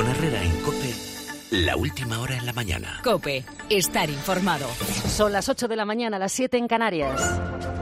Con Herrera en COPE, la última hora en la mañana. COPE, estar informado. Son las 8 de la mañana, las 7 en Canarias.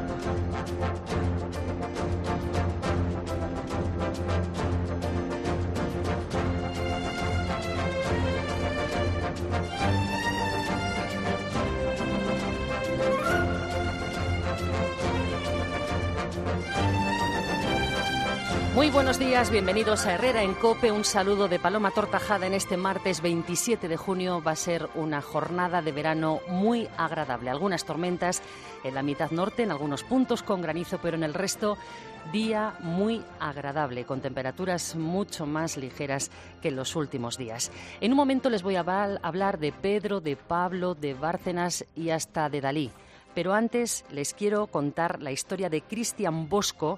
Muy buenos días, bienvenidos a Herrera en COPE. Un saludo de Paloma Tortajada en este martes 27 de junio. Va a ser una jornada de verano muy agradable. Algunas tormentas en la mitad norte, en algunos puntos con granizo, pero en el resto día muy agradable, con temperaturas mucho más ligeras que en los últimos días. En un momento les voy a hablar de Pedro, de Pablo, de Bárcenas y hasta de Dalí. Pero antes les quiero contar la historia de Cristian Bosco,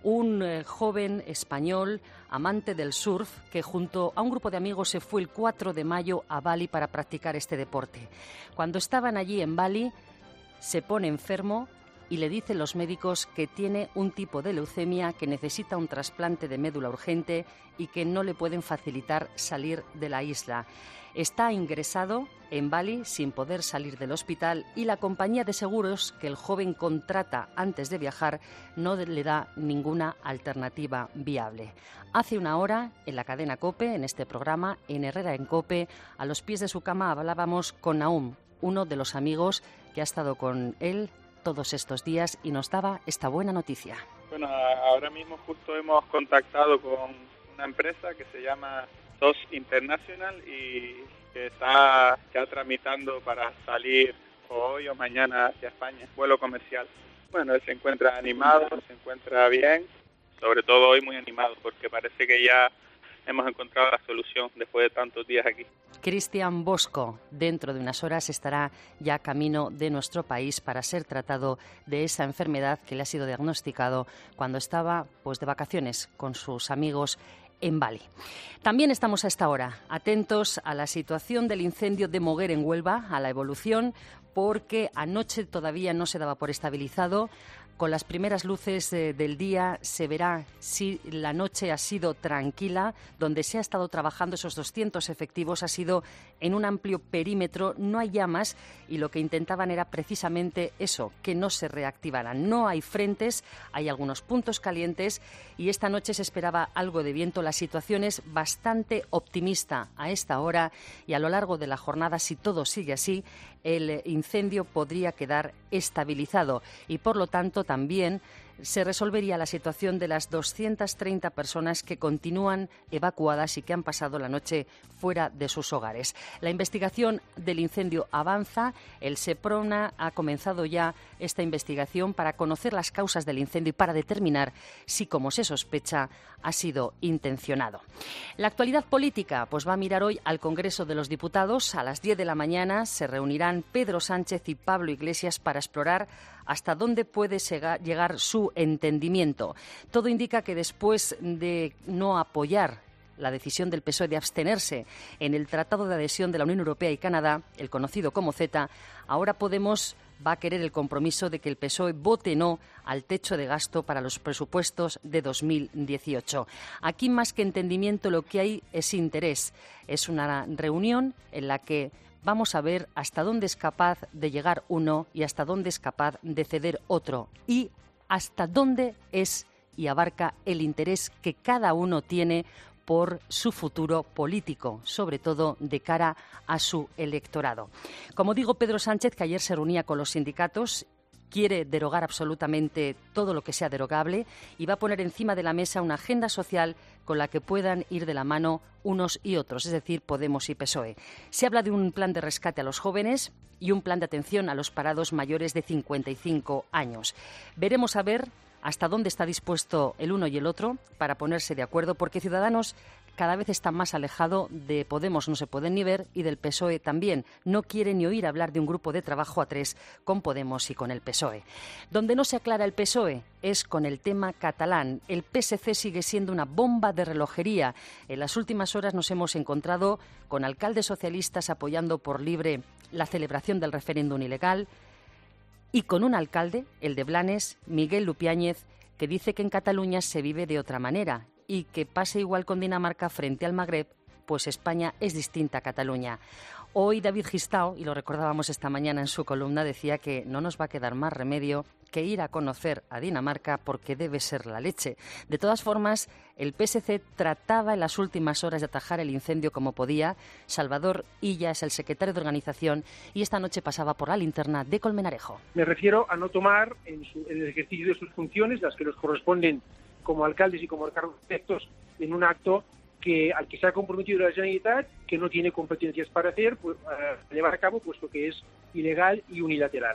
un joven español amante del surf que junto a un grupo de amigos se fue el 4 de mayo a Bali para practicar este deporte. Cuando estaban allí en Bali se pone enfermo y le dicen los médicos que tiene un tipo de leucemia, que necesita un trasplante de médula urgente y que no le pueden facilitar salir de la isla. Está ingresado en Bali sin poder salir del hospital y la compañía de seguros que el joven contrata antes de viajar no le da ninguna alternativa viable. Hace una hora, en la cadena COPE, en este programa, en Herrera en COPE, a los pies de su cama hablábamos con Naum, uno de los amigos que ha estado con él todos estos días y nos daba esta buena noticia. Bueno, ahora mismo justo hemos contactado con una empresa que se llama SOS International y que está ya tramitando para salir hoy o mañana hacia España, vuelo comercial. Bueno, él se encuentra animado, se encuentra bien, sobre todo hoy muy animado porque parece que ya hemos encontrado la solución después de tantos días aquí. Cristian Bosco, dentro de unas horas, estará ya camino de nuestro país para ser tratado de esa enfermedad que le ha sido diagnosticado cuando estaba de vacaciones con sus amigos en Bali. También estamos a esta hora atentos a la situación del incendio de Moguer en Huelva, a la evolución, porque anoche todavía no se daba por estabilizado. Con las primeras luces del día se verá si la noche ha sido tranquila. Donde se ha estado trabajando esos 200 efectivos ha sido en un amplio perímetro, no hay llamas y lo que intentaban era precisamente eso, que no se reactivaran. No hay frentes, hay algunos puntos calientes y esta noche se esperaba algo de viento. La situación es bastante optimista a esta hora y a lo largo de la jornada, si todo sigue así, el incendio podría quedar estabilizado y por lo tanto también se resolvería la situación de las 230 personas que continúan evacuadas y que han pasado la noche fuera de sus hogares. La investigación del incendio avanza. El SEPRONA ha comenzado ya esta investigación para conocer las causas del incendio y para determinar si, como se sospecha, ha sido intencionado. La actualidad política va a mirar hoy al Congreso de los Diputados. A las 10 de la mañana se reunirán Pedro Sánchez y Pablo Iglesias para explorar hasta dónde puede llegar su entendimiento. Todo indica que después de no apoyar la decisión del PSOE de abstenerse en el Tratado de Adhesión de la Unión Europea y Canadá, el conocido como CETA, ahora Podemos va a querer el compromiso de que el PSOE vote no al techo de gasto para los presupuestos de 2018. Aquí, más que entendimiento, lo que hay es interés. Es una reunión en la que vamos a ver hasta dónde es capaz de llegar uno y hasta dónde es capaz de ceder otro y hasta dónde es y abarca el interés que cada uno tiene por su futuro político, sobre todo de cara a su electorado. Como digo, Pedro Sánchez, que ayer se reunía con los sindicatos, quiere derogar absolutamente todo lo que sea derogable y va a poner encima de la mesa una agenda social con la que puedan ir de la mano unos y otros, es decir, Podemos y PSOE. Se habla de un plan de rescate a los jóvenes y un plan de atención a los parados mayores de 55 años. Veremos a ver hasta dónde está dispuesto el uno y el otro para ponerse de acuerdo, porque Ciudadanos cada vez está más alejado de Podemos, no se pueden ni ver, y del PSOE también. No quiere ni oír hablar de un grupo de trabajo a tres con Podemos y con el PSOE. Donde no se aclara el PSOE es con el tema catalán. El PSC sigue siendo una bomba de relojería. En las últimas horas nos hemos encontrado con alcaldes socialistas apoyando por libre la celebración del referéndum ilegal y con un alcalde, el de Blanes, Miguel Lupiáñez, que dice que en Cataluña se vive de otra manera y que pase igual con Dinamarca frente al Magreb, pues España es distinta a Cataluña. Hoy David Gistau, y lo recordábamos esta mañana en su columna, decía que no nos va a quedar más remedio que ir a conocer a Dinamarca porque debe ser la leche. De todas formas, el PSC trataba en las últimas horas de atajar el incendio como podía. Salvador Illa es el secretario de organización y esta noche pasaba por la linterna de Colmenarejo. Me refiero a no tomar en el ejercicio de sus funciones, las que nos corresponden como alcaldes y como arquitectos, en un acto al que se ha comprometido la Generalitat, que no tiene competencias para hacer, pues, llevar a cabo, puesto que es ilegal y unilateral.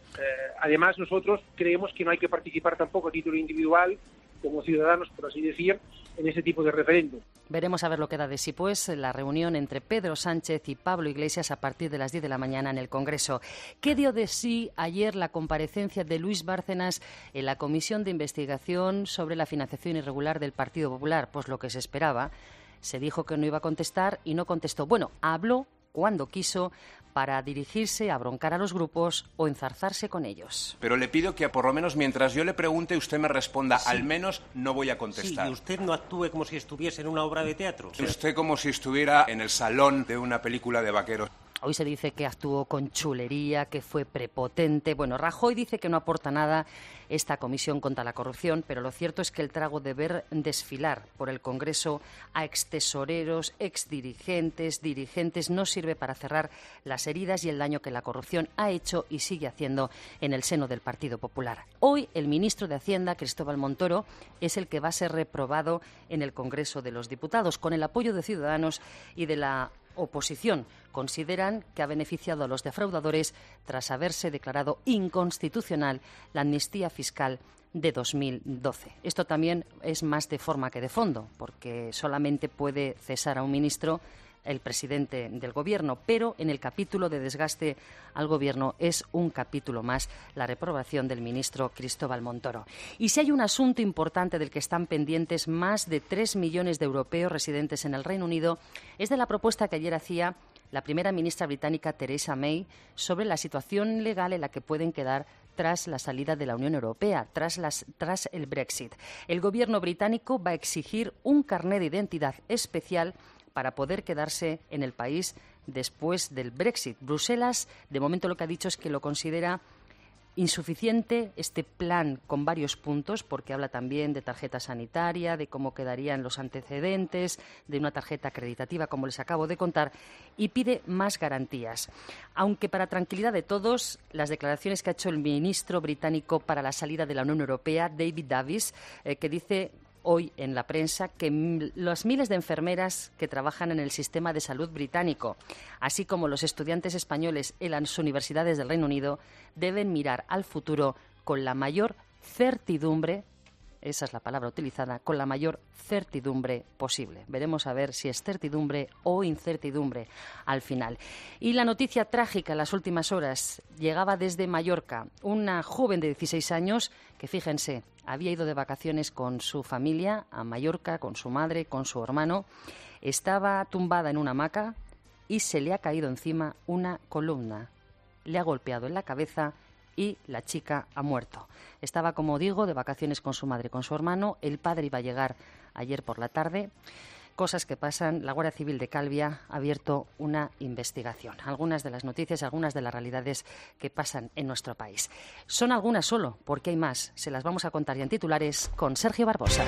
Además, nosotros creemos que no hay que participar tampoco a título individual, como ciudadanos, por así decir, en ese tipo de referéndum. Veremos a ver lo que da de sí, pues, la reunión entre Pedro Sánchez y Pablo Iglesias a partir de las 10 de la mañana en el Congreso. ¿Qué dio de sí ayer la comparecencia de Luis Bárcenas en la Comisión de Investigación sobre la financiación irregular del Partido Popular? Pues lo que se esperaba. Se dijo que no iba a contestar y no contestó. Bueno, habló cuando quiso para dirigirse a broncar a los grupos o enzarzarse con ellos. Pero le pido que por lo menos mientras yo le pregunte usted me responda, sí. Al menos no voy a contestar. Sí, y usted no actúe como si estuviese en una obra de teatro. Usted como si estuviera en el salón de una película de vaqueros. Hoy se dice que actuó con chulería, que fue prepotente. Bueno, Rajoy dice que no aporta nada esta comisión contra la corrupción, pero lo cierto es que el trago de ver desfilar por el Congreso a extesoreros, exdirigentes, dirigentes, no sirve para cerrar las heridas y el daño que la corrupción ha hecho y sigue haciendo en el seno del Partido Popular. Hoy el ministro de Hacienda, Cristóbal Montoro, es el que va a ser reprobado en el Congreso de los Diputados, con el apoyo de Ciudadanos y de la oposición. Consideran que ha beneficiado a los defraudadores tras haberse declarado inconstitucional la amnistía fiscal de 2012. Esto también es más de forma que de fondo, porque solamente puede cesar a un ministro el presidente del Gobierno, pero en el capítulo de desgaste al Gobierno es un capítulo más la reprobación del ministro Cristóbal Montoro. Y si hay un asunto importante del que están pendientes más de 3 millones de europeos residentes en el Reino Unido, es de la propuesta que ayer hacía la primera ministra británica Theresa May sobre la situación legal en la que pueden quedar tras la salida de la Unión Europea, tras el Brexit. El Gobierno británico va a exigir un carné de identidad especial para poder quedarse en el país después del Brexit. Bruselas, de momento, lo que ha dicho es que lo considera insuficiente este plan con varios puntos, porque habla también de tarjeta sanitaria, de cómo quedarían los antecedentes, de una tarjeta acreditativa, como les acabo de contar, y pide más garantías. Aunque para tranquilidad de todos, las declaraciones que ha hecho el ministro británico para la salida de la Unión Europea, David Davis, que dice hoy en la prensa que las miles de enfermeras que trabajan en el sistema de salud británico, así como los estudiantes españoles en las universidades del Reino Unido, deben mirar al futuro con la mayor certidumbre, esa es la palabra utilizada, con la mayor certidumbre posible. Veremos a ver si es certidumbre o incertidumbre al final. Y la noticia trágica en las últimas horas llegaba desde Mallorca. Una joven de 16 años que, fíjense, había ido de vacaciones con su familia a Mallorca, con su madre, con su hermano. Estaba tumbada en una hamaca y se le ha caído encima una columna. Le ha golpeado en la cabeza y la chica ha muerto. Estaba, como digo, de vacaciones con su madre y con su hermano. El padre iba a llegar ayer por la tarde. Cosas que pasan. La Guardia Civil de Calvia ha abierto una investigación. Algunas de las noticias, algunas de las realidades que pasan en nuestro país. Son algunas solo, porque hay más. Se las vamos a contar ya en titulares con Sergio Barbosa.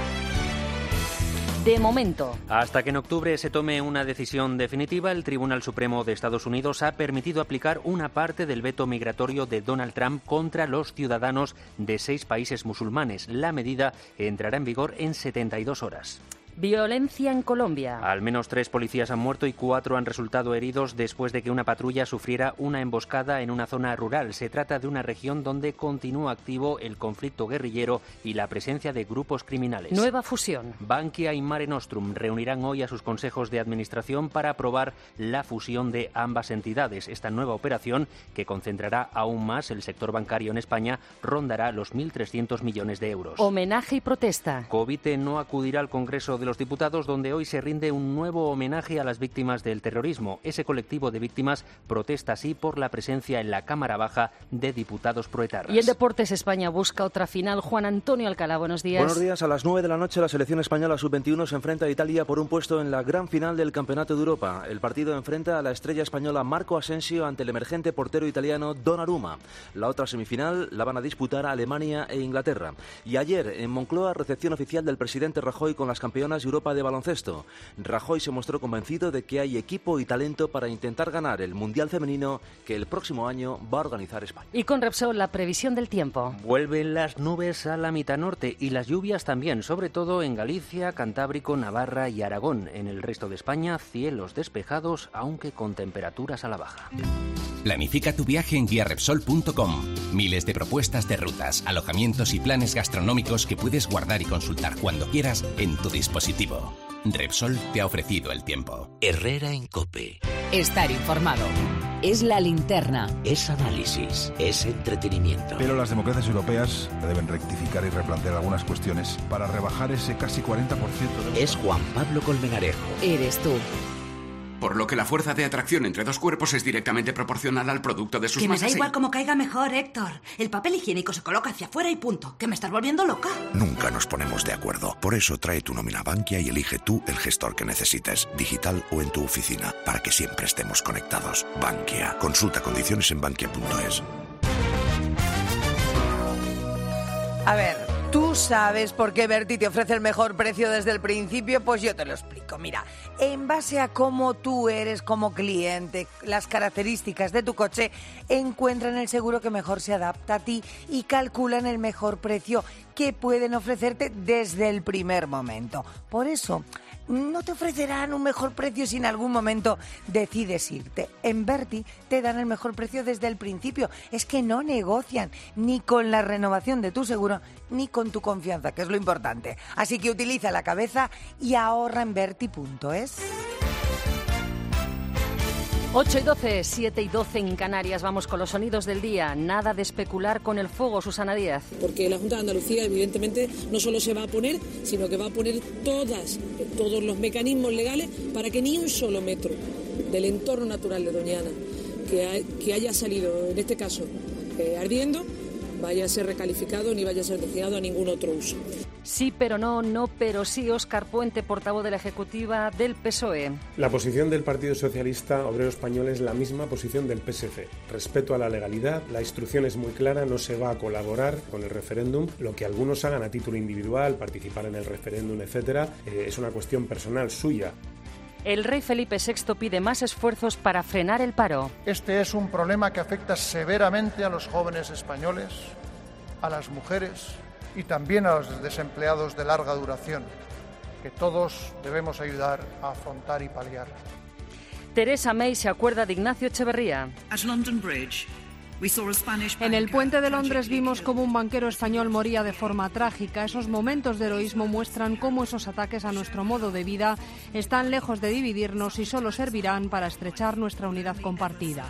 De momento. Hasta que en octubre se tome una decisión definitiva, el Tribunal Supremo de Estados Unidos ha permitido aplicar una parte del veto migratorio de Donald Trump contra los ciudadanos de 6 países musulmanes. La medida entrará en vigor en 72 horas. Violencia en Colombia. Al menos 3 policías han muerto y 4 han resultado heridos después de que una patrulla sufriera una emboscada en una zona rural. Se trata de una región donde continúa activo el conflicto guerrillero y la presencia de grupos criminales. Nueva fusión. Bankia y Mare Nostrum reunirán hoy a sus consejos de administración para aprobar la fusión de ambas entidades. Esta nueva operación, que concentrará aún más el sector bancario en España, rondará los 1.300 millones de euros. Homenaje y protesta. Covite no acudirá al Congreso de de los Diputados, donde hoy se rinde un nuevo homenaje a las víctimas del terrorismo. Ese colectivo de víctimas protesta así por la presencia en la Cámara Baja de diputados proetarras. Y en deportes, España busca otra final. Juan Antonio Alcalá, buenos días. Buenos días. A las 9 de la noche la selección española sub-21 se enfrenta a Italia por un puesto en la gran final del Campeonato de Europa. El partido enfrenta a la estrella española Marco Asensio ante el emergente portero italiano Donnarumma. La otra semifinal la van a disputar Alemania e Inglaterra. Y ayer en Moncloa, recepción oficial del presidente Rajoy con las campeonas de Europa de baloncesto. Rajoy se mostró convencido de que hay equipo y talento para intentar ganar el Mundial Femenino que el próximo año va a organizar España. Y con Repsol, la previsión del tiempo. Vuelven las nubes a la mitad norte y las lluvias también, sobre todo en Galicia, Cantábrico, Navarra y Aragón. En el resto de España, cielos despejados, aunque con temperaturas a la baja. Planifica tu viaje en guiarepsol.com. Miles de propuestas de rutas, alojamientos y planes gastronómicos que puedes guardar y consultar cuando quieras en tu dispositivo. Repsol te ha ofrecido el tiempo. Herrera en COPE. Estar informado. Es la linterna. Es análisis, es entretenimiento. Pero las democracias europeas deben rectificar y replantear algunas cuestiones para rebajar ese casi 40% de... Es Juan Pablo Colmenarejo. Eres tú. Por lo que la fuerza de atracción entre dos cuerpos es directamente proporcional al producto de sus masas. Que me da igual cómo caiga mejor, Héctor. El papel higiénico se coloca hacia afuera y punto. Que me estás volviendo loca. Nunca nos ponemos de acuerdo. Por eso trae tu nómina Bankia y elige tú el gestor que necesites, digital o en tu oficina, para que siempre estemos conectados. Bankia. Consulta condiciones en bankia.es. A ver, ¿tú sabes por qué Berti te ofrece el mejor precio desde el principio? Pues yo te lo explico. Mira, en base a cómo tú eres como cliente, las características de tu coche, encuentran el seguro que mejor se adapta a ti y calculan el mejor precio que pueden ofrecerte desde el primer momento. Por eso, no te ofrecerán un mejor precio si en algún momento decides irte. En Berti te dan el mejor precio desde el principio. Es que no negocian ni con la renovación de tu seguro ni con tu confianza, que es lo importante. Así que utiliza la cabeza y ahorra en Berti.es. 8 y 12, 7 y 12 en Canarias. Vamos con los sonidos del día. Nada de especular con el fuego, Susana Díaz. Porque la Junta de Andalucía, evidentemente, no solo se va a oponer, sino que va a poner todos los mecanismos legales para que ni un solo metro del entorno natural de Doñana que haya salido, en este caso, ardiendo, vaya a ser recalificado ni vaya a ser destinado a ningún otro uso. Sí, pero no, no, pero sí. Óscar Puente, portavoz de la Ejecutiva del PSOE. La posición del Partido Socialista Obrero Español es la misma posición del PSC. Respeto a la legalidad, la instrucción es muy clara, no se va a colaborar con el referéndum. Lo que algunos hagan a título individual, participar en el referéndum, etcétera, es una cuestión personal suya. El rey Felipe VI pide más esfuerzos para frenar el paro. Este es un problema que afecta severamente a los jóvenes españoles, a las mujeres y también a los desempleados de larga duración, que todos debemos ayudar a afrontar y paliar. Theresa May se acuerda de Ignacio Echeverría. En el puente de Londres vimos cómo un banquero español moría de forma trágica. Esos momentos de heroísmo muestran cómo esos ataques a nuestro modo de vida están lejos de dividirnos y solo servirán para estrechar nuestra unidad compartida.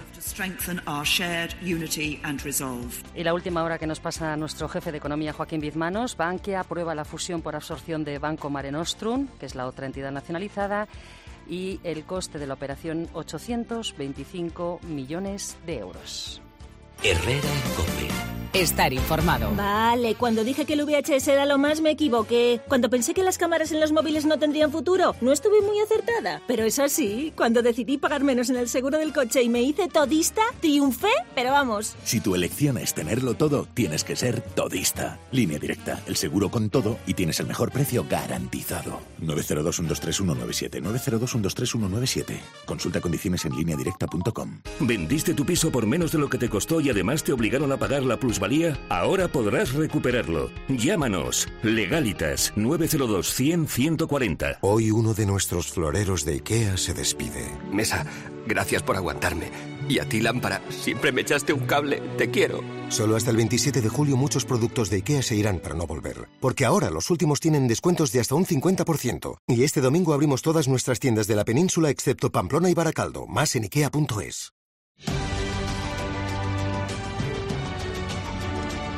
Y la última hora que nos pasa nuestro jefe de economía, Joaquín Bizmanos. Bankia aprueba la fusión por absorción de Banco Mare Nostrum, que es la otra entidad nacionalizada, y el coste de la operación 825 millones de euros. Herrera en COPE. Estar informado. Vale, cuando dije que el VHS era lo más me equivoqué. Cuando pensé que las cámaras en los móviles no tendrían futuro, no estuve muy acertada. Pero eso sí, cuando decidí pagar menos en el seguro del coche y me hice todista, triunfé, pero vamos. Si tu elección es tenerlo todo, tienes que ser todista. Línea Directa, el seguro con todo y tienes el mejor precio garantizado. 902-123-197, 902-123-197. Consulta condiciones en lineadirecta.com. ¿Vendiste tu piso por menos de lo que te costó y además te obligaron a pagar la plusvalía? Ahora podrás recuperarlo. Llámanos. Legalitas 902-100-140. Hoy uno de nuestros floreros de IKEA se despide. Mesa, gracias por aguantarme. Y a ti, lámpara, siempre me echaste un cable. Te quiero. Solo hasta el 27 de julio muchos productos de IKEA se irán para no volver. Porque ahora los últimos tienen descuentos de hasta un 50%. Y este domingo abrimos todas nuestras tiendas de la península excepto Pamplona y Baracaldo. Más en IKEA.es.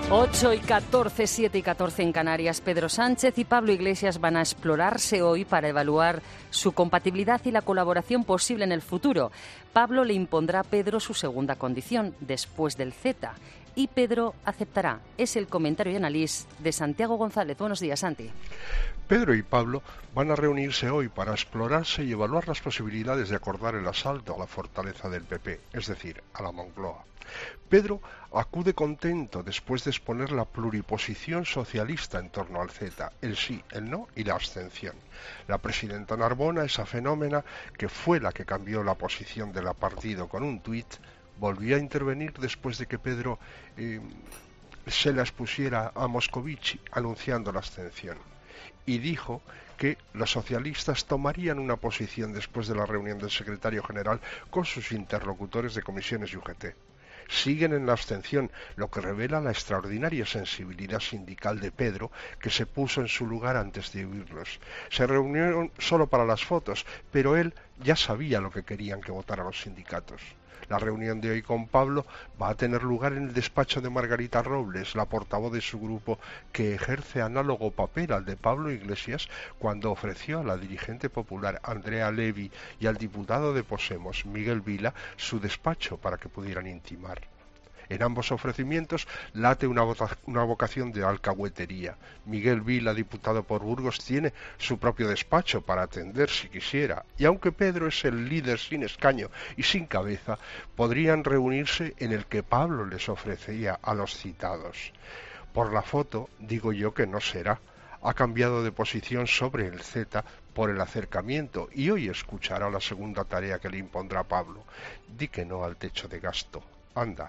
8:14, 7:14 en Canarias. Pedro Sánchez y Pablo Iglesias van a explorarse hoy para evaluar su compatibilidad y la colaboración posible en el futuro. Pablo le impondrá a Pedro su segunda condición, después del CETA. Y Pedro aceptará. Es el comentario y análisis de Santiago González. Buenos días, Santi. Pedro y Pablo van a reunirse hoy para explorarse y evaluar las posibilidades de acordar el asalto a la fortaleza del PP, es decir, a la Moncloa. Pedro acude contento después de exponer la pluriposición socialista en torno al CETA, el sí, el no y la abstención. La presidenta Narbona, esa fenómena que fue la que cambió la posición del partido con un tuit, volvió a intervenir después de que Pedro se la expusiera a Moscovici anunciando la abstención. Y dijo que los socialistas tomarían una posición después de la reunión del secretario general con sus interlocutores de comisiones y UGT. Siguen en la abstención, lo que revela la extraordinaria sensibilidad sindical de Pedro, que se puso en su lugar antes de oírlos. Se reunieron solo para las fotos, pero él ya sabía lo que querían que votaran los sindicatos. La reunión de hoy con Pablo va a tener lugar en el despacho de Margarita Robles, la portavoz de su grupo, que ejerce análogo papel al de Pablo Iglesias cuando ofreció a la dirigente popular Andrea Levy y al diputado de Podemos, Miguel Vila, su despacho para que pudieran intimar. En ambos ofrecimientos late una vocación de alcahuetería. Miguel Vila, diputado por Burgos, tiene su propio despacho para atender si quisiera, y aunque Pedro es el líder sin escaño y sin cabeza, podrían reunirse en el que Pablo les ofrecía a los citados. Por la foto, digo yo que no será. Ha cambiado de posición sobre el CETA por el acercamiento y hoy escuchará la segunda tarea que le impondrá Pablo. Di que no al techo de gasto. Anda.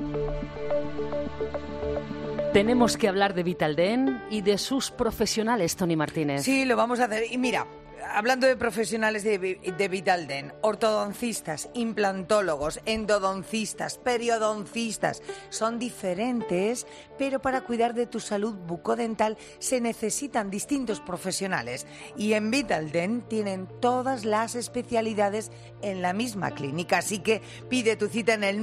Tenemos que hablar de Vitaldent y de sus profesionales, Tony Martínez. Sí, lo vamos a hacer. Y mira, hablando de profesionales de Vitaldent, ortodoncistas, implantólogos, endodoncistas, periodoncistas, son diferentes, pero para cuidar de tu salud bucodental se necesitan distintos profesionales. Y en Vitaldent tienen todas las especialidades en la misma clínica. Así que pide tu cita en el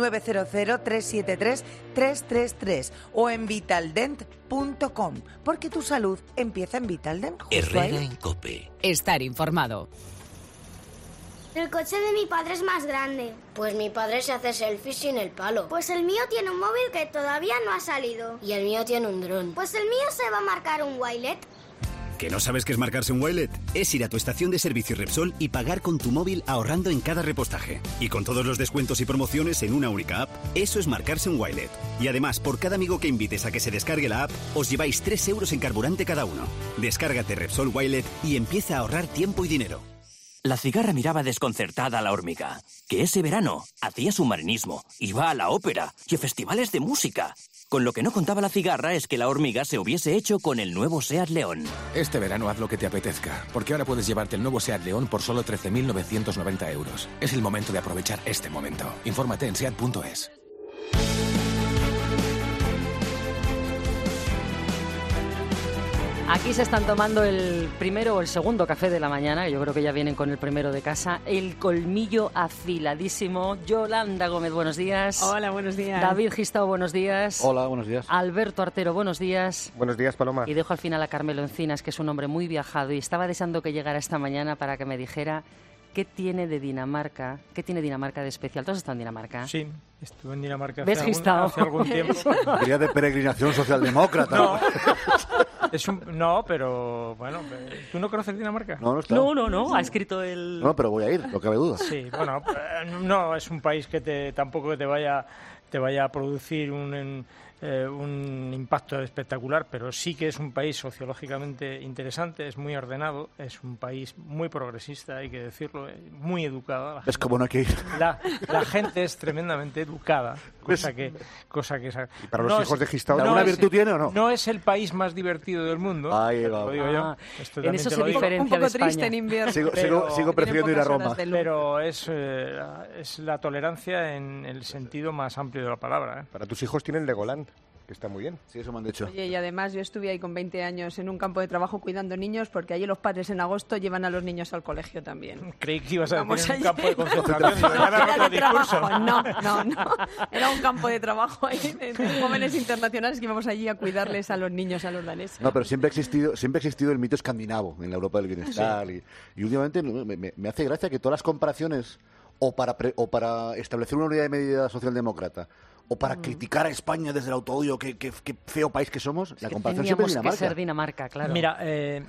900-373-333 o en vitaldent.com, porque tu salud empieza en Vitaldent. Herrera en COPE. Estar informado. El coche de mi padre es más grande. Pues mi padre se hace selfies sin el palo. Pues el mío tiene un móvil que todavía no ha salido. Y el mío tiene un dron. Pues el mío se va a marcar un Wilet. ¿Que no sabes qué es marcarse un Wilet? Es ir a tu estación de servicio Repsol y pagar con tu móvil ahorrando en cada repostaje. Y con todos los descuentos y promociones en una única app, eso es marcarse un Wilet. Y además, por cada amigo que invites a que se descargue la app, os lleváis 3 euros en carburante cada uno. Descárgate Repsol Wilet y empieza a ahorrar tiempo y dinero. La cigarra miraba desconcertada a la hormiga, que ese verano hacía submarinismo, iba a la ópera y a festivales de música. Con lo que no contaba la cigarra es que la hormiga se hubiese hecho con el nuevo SEAT León. Este verano haz lo que te apetezca, porque ahora puedes llevarte el nuevo SEAT León por solo 13.990 euros. Es el momento de aprovechar este momento. Infórmate en SEAT.es. Aquí se están tomando el primero o el segundo café de la mañana, yo creo que ya vienen con el primero de casa, el colmillo afiladísimo. Yolanda Gómez, buenos días. Hola, buenos días. David Gistao, buenos días. Hola, buenos días. Alberto Artero, buenos días. Buenos días, Paloma. Y dejo al final a Carmelo Encinas, que es un hombre muy viajado y estaba deseando que llegara esta mañana para que me dijera qué tiene de Dinamarca, qué tiene Dinamarca de especial. ¿Tú has estado en Dinamarca? Sí, estuve en Dinamarca hace algún tiempo. Sería de peregrinación socialdemócrata. No. No, pero bueno, ¿tú no conoces Dinamarca? No, ha escrito el... No, pero voy a ir, no cabe duda. Sí, bueno, no es un país que tampoco te vaya a producir un impacto espectacular, pero sí que es un país sociológicamente interesante, es muy ordenado, es un país muy progresista, hay que decirlo, muy educada. Es como no hay que ir. La gente es tremendamente educada, cosa que ¿Y para los hijos de Gistao alguna virtud tiene o no? No es el país más divertido del mundo, lo digo yo. En eso se diferencia un poco de España. triste en invierno. Sigo prefiriendo ir a Roma. Pero es la tolerancia en el sentido más amplio de la palabra. Para tus hijos tienen Legoland. que está muy bien. Sí, eso me han dicho. Oye, y además yo estuve ahí con 20 años en un campo de trabajo cuidando niños, porque allí los padres en agosto llevan a los niños al colegio también. Creí que ibas a decir Vamos un campo de concentración. Era de trabajo, no. Era un campo de trabajo ahí, de jóvenes internacionales que íbamos allí a cuidarles a los niños, a los daneses. No, pero siempre ha existido el mito escandinavo en la Europa del bienestar. Sí. Y últimamente me hace gracia que todas las comparaciones, o para establecer una unidad de medida socialdemócrata, o para criticar a España desde el autoodio, qué feo país que somos, la comparación siempre es Dinamarca. Que ser Dinamarca, claro. Mira,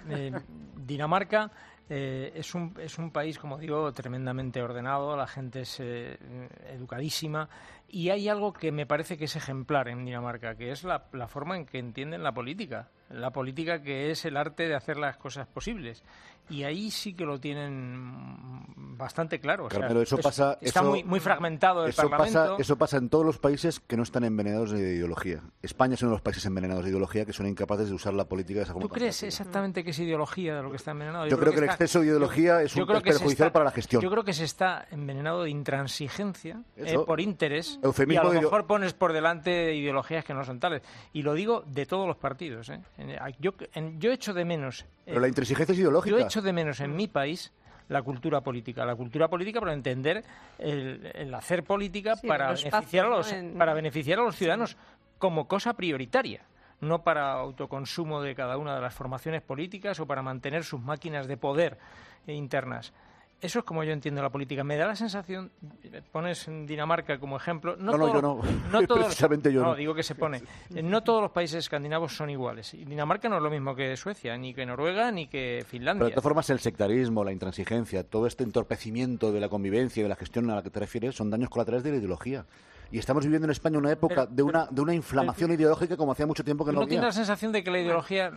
Dinamarca es un país, como digo, tremendamente ordenado, la gente es educadísima, y hay algo que me parece que es ejemplar en Dinamarca, que es la forma en que entienden la política que es el arte de hacer las cosas posibles. Y ahí sí que lo tienen bastante claro. O sea, pero está muy fragmentado el Parlamento. Eso pasa en todos los países que no están envenenados de ideología. España es uno de los países envenenados de ideología que son incapaces de usar la política de esa forma. ¿Tú crees exactamente que es ideología de lo que está envenenado? Yo creo que el exceso de ideología es perjudicial para la gestión. Yo creo que se está envenenado de intransigencia, por interés, eufemismo, y a lo mejor pones por delante ideologías que no son tales. Y lo digo de todos los partidos. Yo echo de menos... Pero la intransigencia es ideológica. Yo echo de menos en mi país la cultura política para entender el hacer política para beneficiar a los ciudadanos como cosa prioritaria, no para autoconsumo de cada una de las formaciones políticas o para mantener sus máquinas de poder internas. Eso es como yo entiendo la política. Me da la sensación, pones Dinamarca como ejemplo. Precisamente yo no. No, digo que se pone. No todos los países escandinavos son iguales. Y Dinamarca no es lo mismo que Suecia, ni que Noruega, ni que Finlandia. Pero de todas formas el sectarismo, la intransigencia, todo este entorpecimiento de la convivencia y de la gestión a la que te refieres son daños colaterales de la ideología. Y estamos viviendo en España una época de una inflamación ideológica como hacía mucho tiempo que no había. ¿No tienes la sensación de que la ideología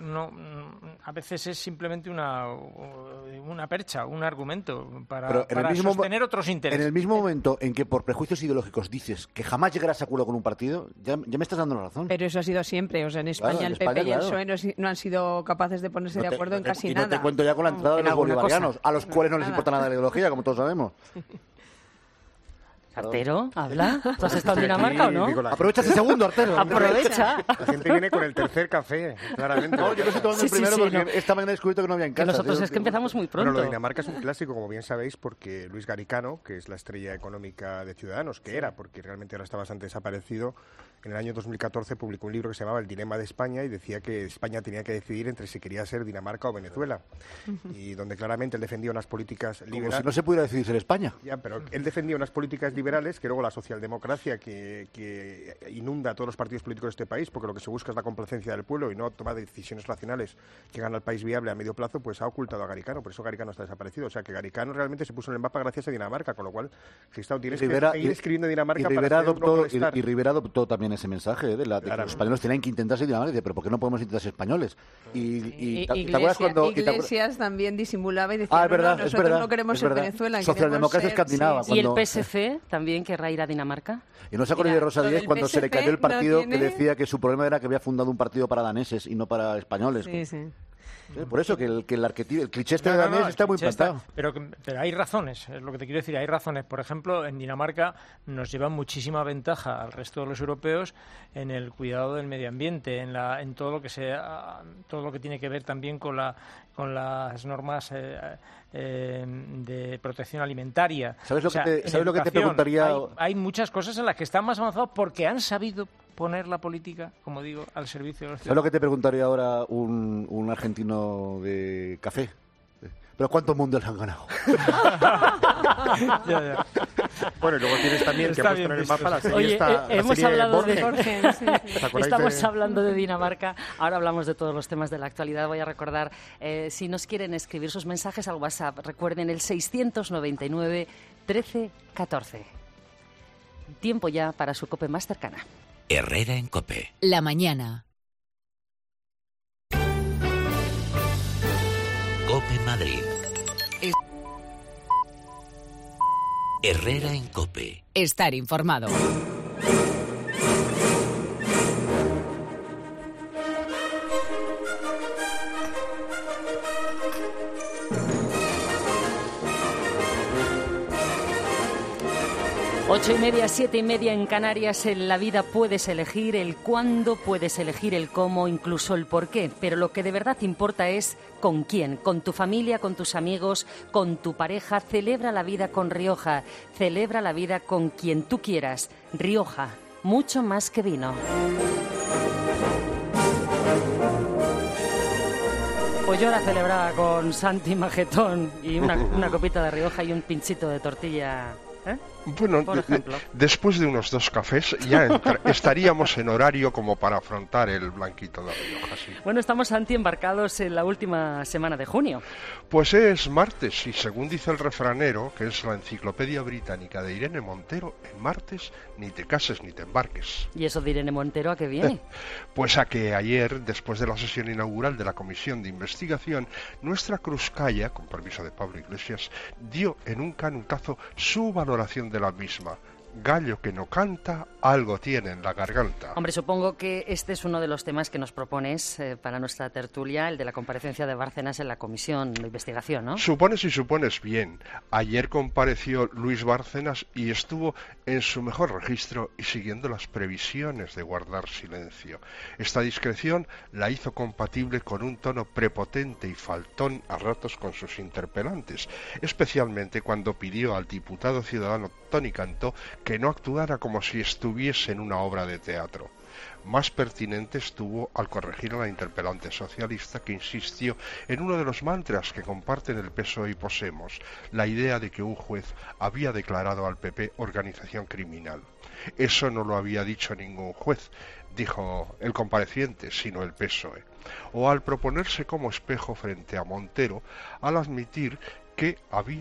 a veces es simplemente una percha, un argumento para sostener otros intereses? En el mismo momento en que por prejuicios ideológicos dices que jamás llegarás a acuerdo con un partido, ya me estás dando la razón. Pero eso ha sido siempre. O sea, en España el PP y el PSOE no han sido capaces de ponerse de acuerdo en casi nada. Y no te cuento ya con la entrada de los bolivarianos, a los cuales no les importa nada la ideología, como todos sabemos. Artero, habla. ¿Tú has estado en Dinamarca o no? Aprovecha ese segundo, Artero. Aprovecha. La gente viene con el tercer café, claramente. No, yo lo estoy tomando el primero porque esta mañana he descubierto que no había en casa. Nosotros es que empezamos muy pronto. Bueno, lo de Dinamarca es un clásico, como bien sabéis, porque Luis Garicano, que es la estrella económica de Ciudadanos, porque realmente ahora está bastante desaparecido, en el año 2014 publicó un libro que se llamaba El dilema de España y decía que España tenía que decidir entre si quería ser Dinamarca o Venezuela. Y donde claramente él defendía unas políticas liberales. Como si no se pudiera decidir ser España. Ya, pero él defendía unas políticas liberales que luego la socialdemocracia que inunda a todos los partidos políticos de este país, porque lo que se busca es la complacencia del pueblo y no tomar decisiones racionales que hagan al país viable a medio plazo, pues ha ocultado a Garicano. Por eso Garicano está desaparecido. O sea, que Garicano realmente se puso en el mapa gracias a Dinamarca, con lo cual, Gistau, tienes que seguir escribiendo Dinamarca y Rivera adoptó también ese mensaje de que los españoles tenían que intentar ser Dinamarca. Pero ¿por qué no podemos intentar ser españoles? Y ¿te acuerdas cuando Iglesias también disimulaba y decía, nosotros no queremos ser Venezuela, socialdemocracia escandinava. ¿Y el PSC también querrá ir a Dinamarca? Y no se acuerda de Rosa Díez cuando se le cayó el partido que decía que su problema era que había fundado un partido para daneses y no para españoles. Sí. Por eso que el arquetipo, el cliché de danés está muy implantado. Pero hay razones, es lo que te quiero decir, hay razones. Por ejemplo, en Dinamarca nos llevan muchísima ventaja al resto de los europeos en el cuidado del medio ambiente, en todo lo que tiene que ver también con las normas de protección alimentaria. ¿Sabes lo que te preguntaría? Hay muchas cosas en las que están más avanzados porque han sabido poner la política, como digo, al servicio de los ciudadanos. ¿Sabes lo que te preguntaría ahora un argentino de café? ¿Pero cuántos mundiales han ganado? Ya. Bueno, y luego tienes también que ha puesto en el mapa la serie hemos hablado de Jorge. Estamos hablando de Dinamarca. Ahora hablamos de todos los temas de la actualidad. Voy a recordar, si nos quieren escribir sus mensajes al WhatsApp, recuerden el 699 13 14. Tiempo ya para su COPE más cercana. Herrera en COPE. La mañana. COPE Madrid. Herrera en COPE. Estar informado. 8:30, 7:30 en Canarias. En la vida puedes elegir el cuándo, puedes elegir el cómo, incluso el por qué. Pero lo que de verdad importa es con quién, con tu familia, con tus amigos, con tu pareja. Celebra la vida con Rioja. Celebra la vida con quien tú quieras. Rioja, mucho más que vino. Pues yo la celebraba con Santi Magetón y una copita de Rioja y un pinchito de tortilla. Bueno, después de unos 2 cafés ya estaríamos en horario como para afrontar el blanquito de Rioja. Sí. Bueno, estamos, Santi, embarcados en la última semana de junio. Pues es martes y según dice el refranero, que es la enciclopedia británica de Irene Montero, en martes ni te cases ni te embarques. ¿Y eso de Irene Montero a qué viene? Pues a que ayer, después de la sesión inaugural de la Comisión de Investigación, nuestra Cruzcaya, con permiso de Pablo Iglesias, dio en un canutazo su valoración de la misma. Gallo que no canta, algo tiene en la garganta. Hombre, supongo que este es uno de los temas que nos propones para nuestra tertulia, el de la comparecencia de Bárcenas en la comisión de investigación, ¿no? Supones y supones bien. Ayer compareció Luis Bárcenas y estuvo en su mejor registro y siguiendo las previsiones de guardar silencio. Esta discreción la hizo compatible con un tono prepotente y faltón a ratos con sus interpelantes, especialmente cuando pidió al diputado ciudadano Toni Cantó que no actuara como si estuviese en una obra de teatro. Más pertinente estuvo al corregir a la interpelante socialista que insistió en uno de los mantras que comparten el PSOE y Podemos, la idea de que un juez había declarado al PP organización criminal. Eso no lo había dicho ningún juez, dijo el compareciente, sino el PSOE. O al proponerse como espejo frente a Montero, al admitir que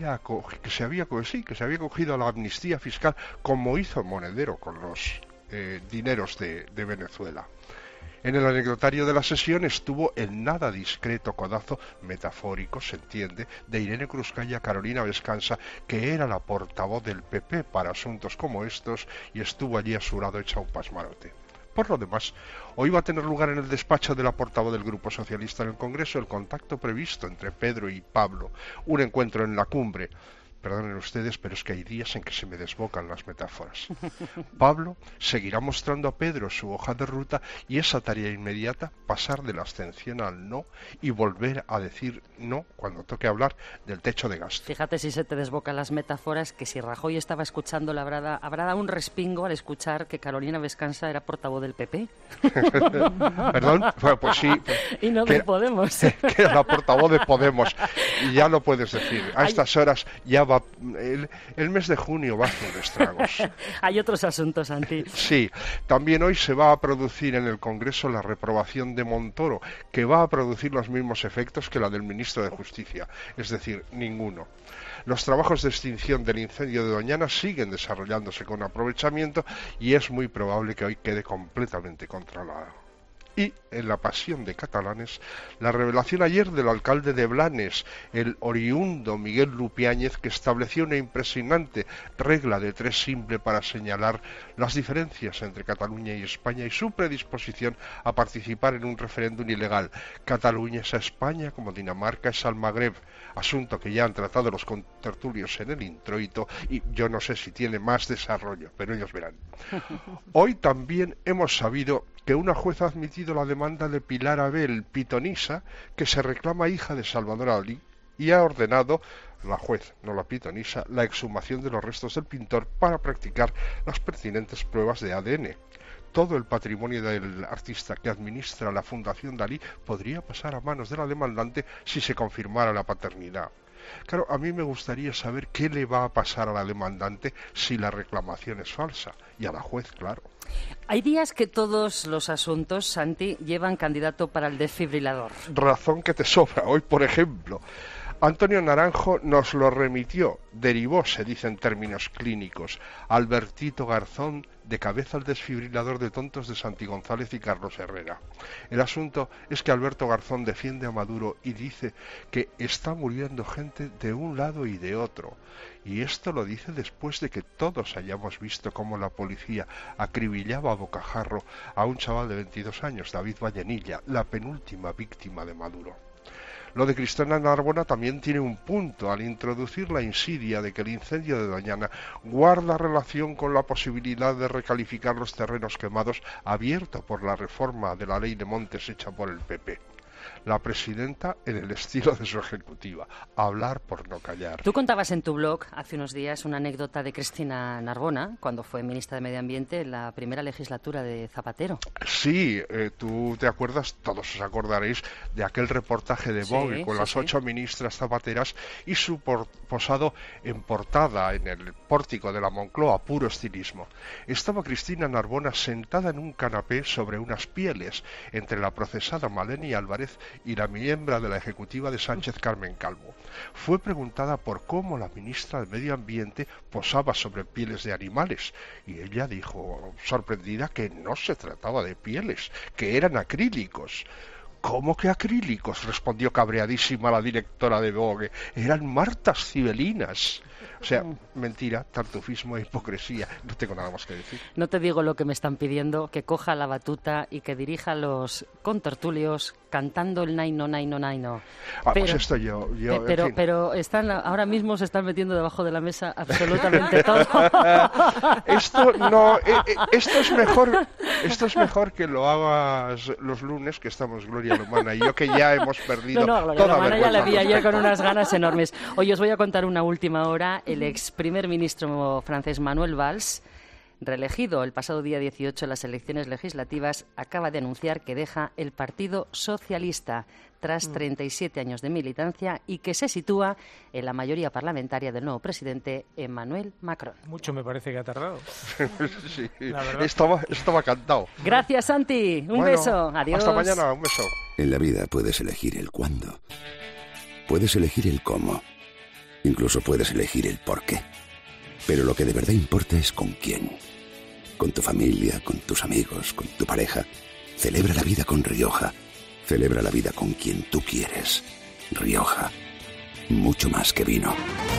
se había cogido a la amnistía fiscal como hizo Monedero con los dineros de Venezuela. En el anecdotario de la sesión estuvo el nada discreto codazo metafórico, se entiende, de Irene Cruzcaya Carolina Vescanza, que era la portavoz del PP para asuntos como estos y estuvo allí a su lado hecha un pasmarote. Por lo demás, hoy va a tener lugar en el despacho de la portavoz del Grupo Socialista en el Congreso el contacto previsto entre Pedro y Pablo, un encuentro en la cumbre. Perdonen ustedes, pero es que hay días en que se me desbocan las metáforas. Pablo seguirá mostrando a Pedro su hoja de ruta y esa tarea inmediata, pasar de la abstención al no y volver a decir no cuando toque hablar del techo de gasto. Fíjate si se te desbocan las metáforas, que si Rajoy estaba escuchando, habrá dado un respingo al escuchar que Carolina Vescanza era portavoz del PP. ¿Perdón? Pues sí. Y no de Podemos. Que era la portavoz de Podemos. Y ya lo puedes decir. A estas horas ya va el mes de junio va a hacer estragos. Hay otros asuntos, Santi. Sí, también hoy se va a producir en el Congreso la reprobación de Montoro, que va a producir los mismos efectos que la del ministro de Justicia, es decir, ninguno. Los trabajos de extinción del incendio de Doñana siguen desarrollándose con aprovechamiento y es muy probable que hoy quede completamente controlado. Y en la pasión de catalanes, la revelación ayer del alcalde de Blanes, el oriundo Miguel Lupiáñez, que estableció una impresionante regla de 3 simple para señalar las diferencias entre Cataluña y España y su predisposición a participar en un referéndum ilegal. Cataluña es a España como Dinamarca es al Magreb, asunto que ya han tratado los contertulios en el introito y yo no sé si tiene más desarrollo, pero ellos verán. Hoy también hemos sabido que una jueza ha admitido la demanda de Pilar Abel, pitonisa, que se reclama hija de Salvador Dalí, y ha ordenado, la juez, no la pitonisa, la exhumación de los restos del pintor para practicar las pertinentes pruebas de ADN. Todo el patrimonio del artista que administra la Fundación Dalí podría pasar a manos de la demandante si se confirmara la paternidad. Claro, a mí me gustaría saber qué le va a pasar a la demandante si la reclamación es falsa, y a la juez, claro. Hay días que todos los asuntos, Santi, llevan candidato para el desfibrilador. Razón que te sobra. Hoy, por ejemplo, Antonio Naranjo nos lo remitió, derivó, se dice en términos clínicos, Albertito Garzón de cabeza al desfibrilador de tontos de Santi González y Carlos Herrera. El asunto es que Alberto Garzón defiende a Maduro y dice que está muriendo gente de un lado y de otro. Y esto lo dice después de que todos hayamos visto cómo la policía acribillaba a bocajarro a un chaval de 22 años, David Vallenilla, la penúltima víctima de Maduro. Lo de Cristina Narbona también tiene un punto al introducir la insidia de que el incendio de Doñana guarda relación con la posibilidad de recalificar los terrenos quemados abierto por la reforma de la ley de montes hecha por el PP. La presidenta en el estilo de su ejecutiva, hablar por no callar. Tú contabas en tu blog hace unos días una anécdota de Cristina Narbona, cuando fue ministra de Medio Ambiente en la primera legislatura de Zapatero. Sí, tú te acuerdas, todos os acordaréis, de aquel reportaje de Vogue con las 8 ministras zapateras y su posado en portada en el pórtico de la Moncloa, puro estilismo. Estaba Cristina Narbona sentada en un canapé sobre unas pieles entre la procesada Maleni Álvarez y la miembro de la ejecutiva de Sánchez, Carmen Calvo. Fue preguntada por cómo la ministra de Medio Ambiente posaba sobre pieles de animales y ella dijo, sorprendida, que no se trataba de pieles, que eran acrílicos. ¿Cómo que acrílicos?, respondió cabreadísima la directora de Vogue. Eran martas cibelinas. O sea, mentira, tartufismo e hipocresía. No tengo nada más que decir. No te digo lo que me están pidiendo, que coja la batuta y que dirija los contertulios cantando el naino, naino, naino. Pues esto yo pero están, ahora mismo se están metiendo debajo de la mesa absolutamente todo. Esto es mejor que lo hagas los lunes, que estamos Gloria Lomana y yo, que ya hemos perdido Gloria toda Lomana vergüenza. Ya la vi ayer con unas ganas enormes. Hoy os voy a contar una última hora. El ex primer ministro francés Manuel Valls, reelegido el pasado día 18 en las elecciones legislativas, acaba de anunciar que deja el Partido Socialista tras 37 años de militancia y que se sitúa en la mayoría parlamentaria del nuevo presidente Emmanuel Macron. Mucho me parece que ha tardado. Sí, estaba cantado. Gracias, Santi. Un beso. Adiós. Hasta mañana. Un beso. En la vida puedes elegir el cuándo. Puedes elegir el cómo. Incluso puedes elegir el por qué. Pero lo que de verdad importa es con quién. Con tu familia, con tus amigos, con tu pareja. Celebra la vida con Rioja. Celebra la vida con quien tú quieres. Rioja. Mucho más que vino.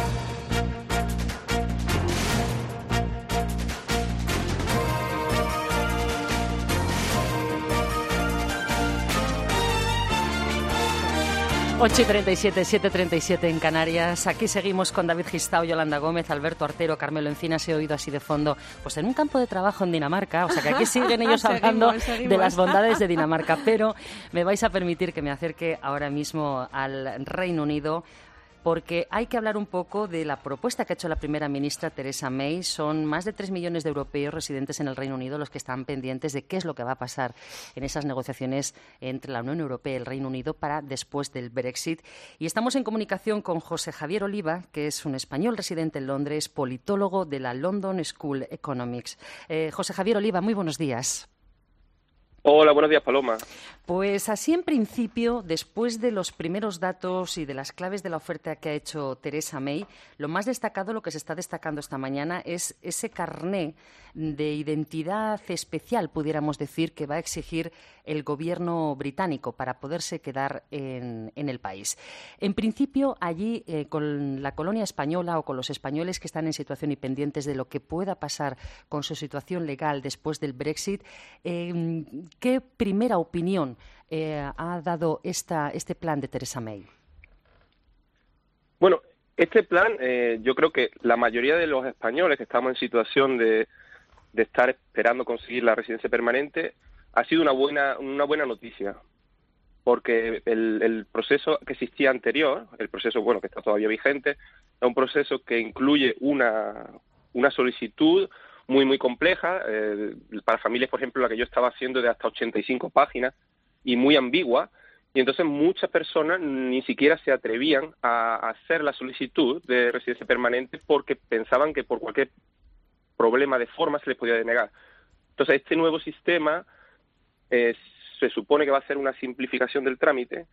8:37, 7:37 en Canarias. Aquí seguimos con David Gistao, Yolanda Gómez, Alberto Artero, Carmelo Encinas. He oído así de fondo, pues en un campo de trabajo en Dinamarca. O sea que aquí siguen ellos hablando de las bondades de Dinamarca. Pero me vais a permitir que me acerque ahora mismo al Reino Unido, porque hay que hablar un poco de la propuesta que ha hecho la primera ministra Theresa May. Son más de 3 millones de europeos residentes en el Reino Unido los que están pendientes de qué es lo que va a pasar en esas negociaciones entre la Unión Europea y el Reino Unido para después del Brexit. Y estamos en comunicación con José Javier Oliva, que es un español residente en Londres, politólogo de la London School Economics. José Javier Oliva, muy buenos días. Hola, buenos días, Paloma. Pues así en principio, después de los primeros datos y de las claves de la oferta que ha hecho Theresa May, lo más destacado, lo que se está destacando esta mañana, es ese carné de identidad especial, pudiéramos decir, que va a exigir el gobierno británico para poderse quedar en el país. En principio, allí, con la colonia española o con los españoles que están en situación y pendientes de lo que pueda pasar con su situación legal después del Brexit, ¿qué primera opinión ha dado este plan de Theresa May? Bueno, este plan, yo creo que la mayoría de los españoles que estamos en situación de estar esperando conseguir la residencia permanente, ha sido una buena noticia, porque el proceso que existía anterior, el proceso que está todavía vigente, es un proceso que incluye una solicitud muy compleja, para familias, por ejemplo, la que yo estaba haciendo de hasta 85 páginas y muy ambigua, y entonces muchas personas ni siquiera se atrevían a hacer la solicitud de residencia permanente porque pensaban que por cualquier problema de forma se les podía denegar. Entonces, este nuevo sistema se supone que va a ser una simplificación del trámite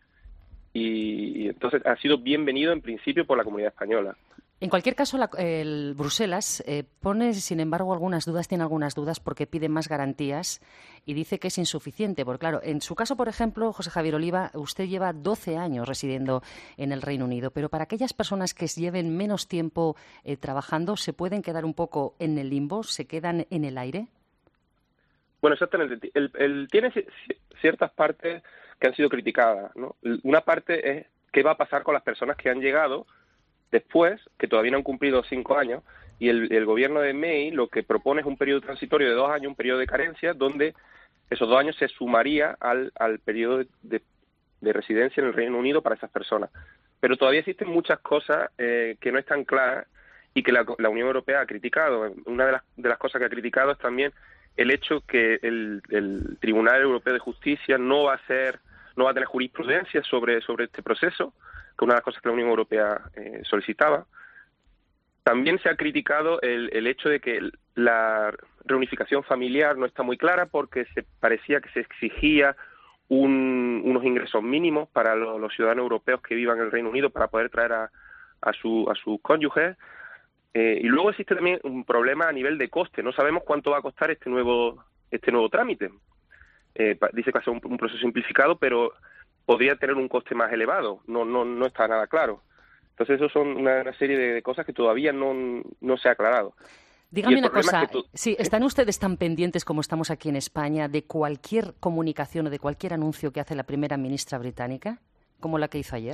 y entonces ha sido bienvenido en principio por la comunidad española. En cualquier caso, el Bruselas tiene algunas dudas porque pide más garantías y dice que es insuficiente. Porque claro, en su caso, por ejemplo, José Javier Oliva, usted lleva 12 años residiendo en el Reino Unido, pero para aquellas personas que lleven menos tiempo trabajando, ¿se pueden quedar un poco en el limbo? ¿Se quedan en el aire? Bueno, exactamente. Tiene ciertas partes que han sido criticadas, ¿no? Una parte es qué va a pasar con las personas que han llegado después, que todavía no han cumplido 5 años, y el gobierno de May lo que propone es un periodo transitorio de 2 años, un periodo de carencia, donde esos 2 años se sumaría al periodo de residencia en el Reino Unido para esas personas. Pero todavía existen muchas cosas que no están claras y que la Unión Europea ha criticado. Una de las cosas que ha criticado es también el hecho que el Tribunal Europeo de Justicia no va a tener jurisprudencia sobre este proceso, que es una de las cosas que la Unión Europea solicitaba. También se ha criticado el hecho de que la reunificación familiar no está muy clara, porque parecía que se exigía unos ingresos mínimos para los ciudadanos europeos que vivan en el Reino Unido para poder traer a sus cónyuges. Y luego existe también un problema a nivel de coste. No sabemos cuánto va a costar este nuevo trámite. Dice que va a ser un proceso simplificado, pero podría tener un coste más elevado. No está nada claro. Entonces, eso son una serie de cosas que todavía no se ha aclarado. Dígame una cosa, ¿están ustedes tan pendientes como estamos aquí en España de cualquier comunicación o de cualquier anuncio que hace la primera ministra británica, como la que hizo ayer?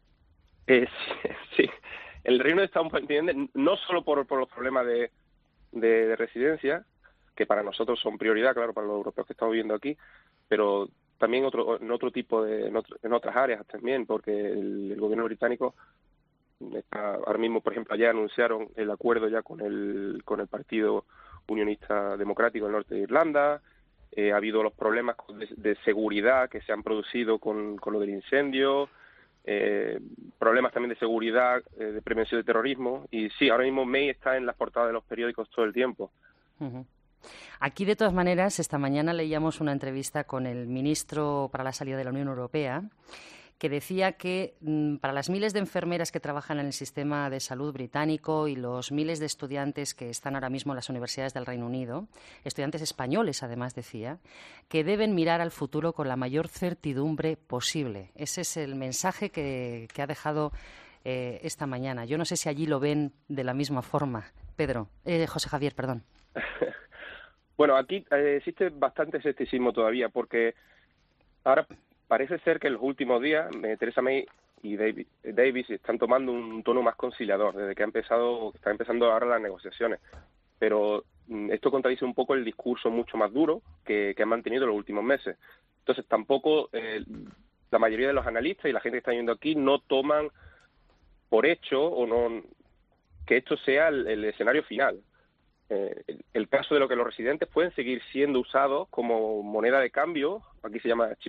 Sí. El Reino está un pendiente, no solo por los problemas de residencia, que para nosotros son prioridad, claro, para los europeos que estamos viviendo aquí, pero también en otras áreas también, porque el gobierno británico ahora mismo, por ejemplo, ayer anunciaron el acuerdo ya con el Partido Unionista Democrático del Norte de Irlanda. Ha habido los problemas de seguridad que se han producido con lo del incendio, problemas también de seguridad, de prevención de terrorismo. Y sí, ahora mismo May está en las portadas de los periódicos todo el tiempo. Uh-huh. Aquí, de todas maneras, esta mañana leíamos una entrevista con el ministro para la salida de la Unión Europea, que decía que para las miles de enfermeras que trabajan en el sistema de salud británico y los miles de estudiantes que están ahora mismo en las universidades del Reino Unido, estudiantes españoles además, decía, que deben mirar al futuro con la mayor certidumbre posible. Ese es el mensaje que ha dejado esta mañana. Yo no sé si allí lo ven de la misma forma. José Javier, perdón. Bueno, aquí existe bastante escepticismo todavía, porque ahora parece ser que en los últimos días Theresa May y Davis están tomando un tono más conciliador desde que están empezando ahora las negociaciones. Pero esto contradice un poco el discurso mucho más duro que han mantenido en los últimos meses. Entonces tampoco la mayoría de los analistas y la gente que está viendo aquí no toman por hecho que esto sea el escenario final. El caso de lo que los residentes pueden seguir siendo usados como moneda de cambio, aquí se llama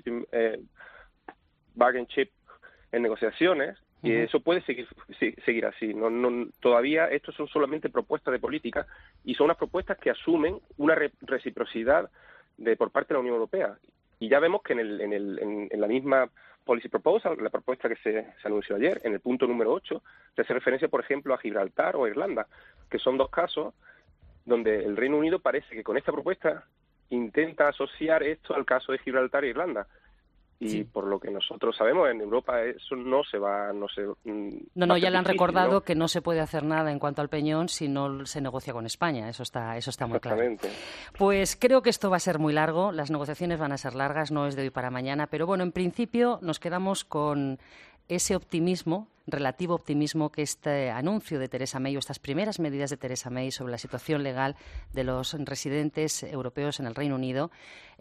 bargain chip en negociaciones, y eso puede seguir así. Todavía estos son solamente propuestas de política y son unas propuestas que asumen una reciprocidad por parte de la Unión Europea. Y ya vemos que en la misma policy proposal, la propuesta que se anunció ayer, en el punto número 8, se hace referencia, por ejemplo, a Gibraltar o a Irlanda, que son dos casos donde el Reino Unido parece que con esta propuesta intenta asociar esto al caso de Gibraltar e Irlanda. Y por lo que nosotros sabemos, en Europa eso no se va... ya le han recordado que no se puede hacer nada en cuanto al Peñón si no se negocia con España. Eso está muy claro. Pues creo que esto va a ser muy largo. Las negociaciones van a ser largas, no es de hoy para mañana. Pero bueno, en principio nos quedamos con ese relativo optimismo que este anuncio de Theresa May o estas primeras medidas de Theresa May sobre la situación legal de los residentes europeos en el Reino Unido,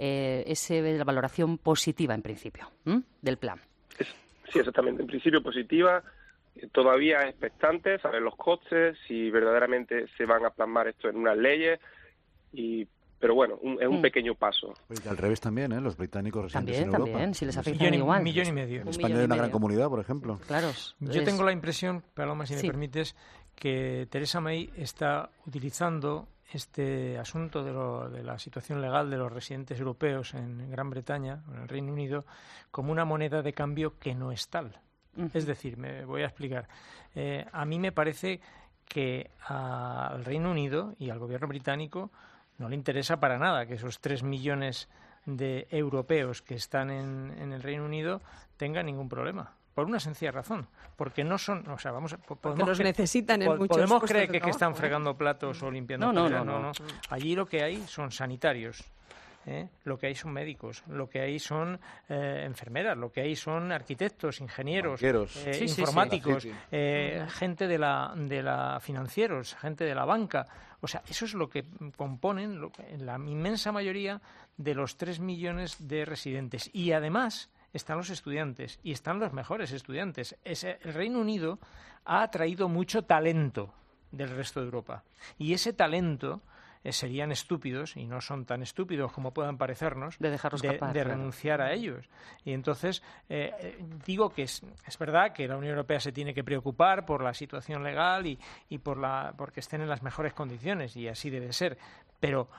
la valoración positiva en principio del plan. Sí, exactamente. En principio positiva, todavía expectantes a ver los costes, si verdaderamente se van a plasmar esto en unas leyes pero bueno, es un pequeño paso. Y al revés también, los británicos residentes en Europa. También, si les afectan igual. 1,5 millones. En España hay una gran comunidad, por ejemplo. Claro. Yo tengo la impresión, Paloma, si me permites, que Theresa May está utilizando este asunto de la situación legal de los residentes europeos en Gran Bretaña, en el Reino Unido, como una moneda de cambio que no es tal. Es decir, me voy a explicar. A mí me parece que al Reino Unido y al gobierno británico no le interesa para nada que esos 3 millones de europeos que están en el Reino Unido tengan ningún problema. Por una sencilla razón. Porque no son... porque los necesitan en muchos podemos puestos creer de que están fregando platos o limpiando... No. Allí lo que hay son sanitarios. lo que hay son médicos, lo que hay son enfermeras, lo que hay son arquitectos, ingenieros, informáticos, gente de la financieros, gente de la banca. O sea, eso es lo que componen en la inmensa mayoría de los 3 millones de residentes. Y además están los estudiantes, y están los mejores estudiantes. El Reino Unido ha atraído mucho talento del resto de Europa. Y ese talento serían estúpidos, y no son tan estúpidos como puedan parecernos, de dejarlos escapar, de renunciar a ellos. Y entonces digo que es verdad que la Unión Europea se tiene que preocupar por la situación legal y porque estén en las mejores condiciones, y así debe ser. Pero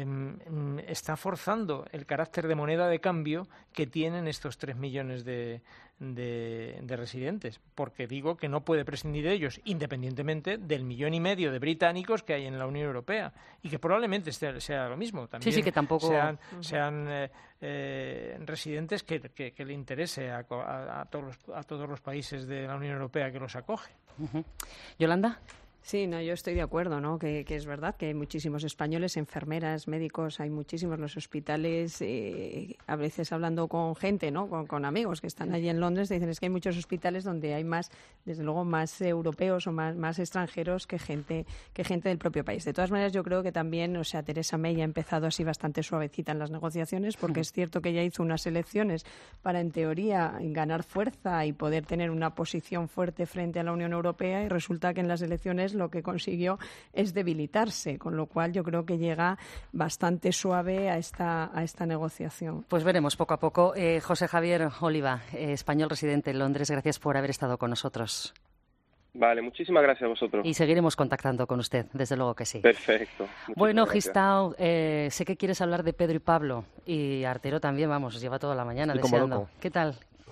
está forzando el carácter de moneda de cambio que tienen estos 3 millones de residentes, porque digo que no puede prescindir de ellos, independientemente del 1,5 millones de británicos que hay en la Unión Europea, y que probablemente sea lo mismo. También que tampoco sean residentes que le interese a todos los países de la Unión Europea que los acoge. Yolanda. Sí, no, yo estoy de acuerdo, ¿no? Que es verdad que hay muchísimos españoles, enfermeras, médicos, hay muchísimos en los hospitales. A veces hablando con gente, ¿no? Con amigos que están allí en Londres, dicen es que hay muchos hospitales donde hay más, desde luego, más europeos o más extranjeros que gente del propio país. De todas maneras, yo creo que también, Theresa May ha empezado así bastante suavecita en las negociaciones, porque es cierto que ella hizo unas elecciones para, en teoría, ganar fuerza y poder tener una posición fuerte frente a la Unión Europea, y resulta que en las elecciones lo que consiguió es debilitarse, con lo cual yo creo que llega bastante suave a esta negociación. Pues veremos poco a poco. José Javier Oliva, español residente en Londres, gracias por haber estado con nosotros. Vale, muchísimas gracias a vosotros. Y seguiremos contactando con usted, desde luego que sí. Perfecto. Bueno, Gistau, sé que quieres hablar de Pedro y Pablo, y Artero también, vamos, lleva toda la mañana deseando. ¿Qué tal?